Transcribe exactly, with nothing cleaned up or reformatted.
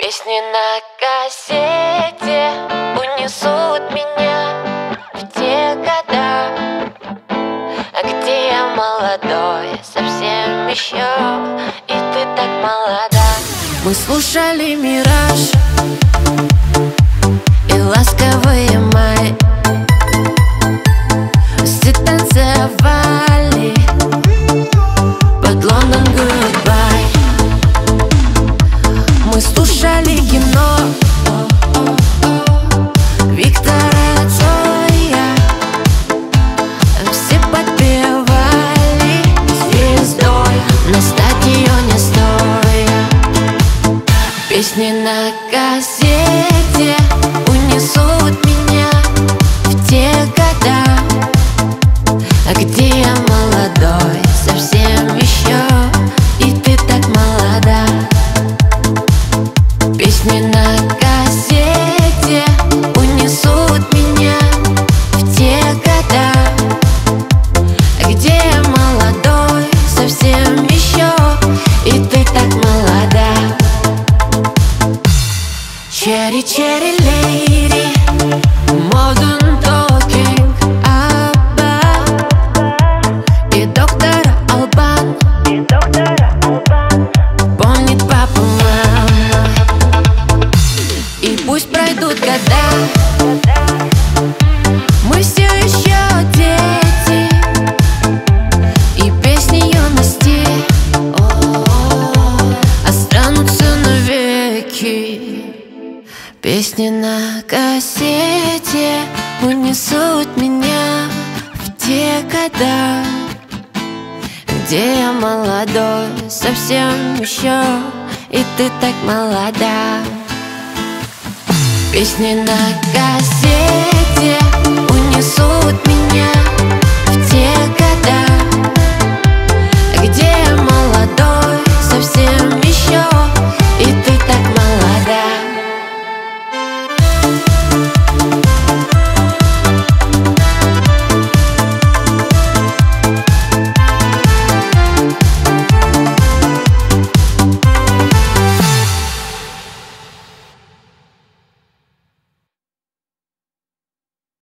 Песни на кассете унесут меня в те года, где я молодой, совсем еще, и ты так молода. Мы слушали «Мираж» и ласковые май, все танцевали под Лондон Goodbye. Мы слушали кино Виктора Цоя, все подпевали звездой на стадионе стоя. Песни на кассете унесут меня в те года, где я молодой, совсем еще, и ты так молода. Песни на кассете унесут меня в те года, где я молодой, совсем еще, и ты так молода. Cherry, cherry lady, modern talking, Абба и доктор Албан. Помнит папа, мама, и пусть пройдут года, мы все еще дети, и песни юности останутся навеки. Песни на кассете унесут меня в те года, где я молодой, совсем еще, и ты так молода. Песни на кассете унесут меня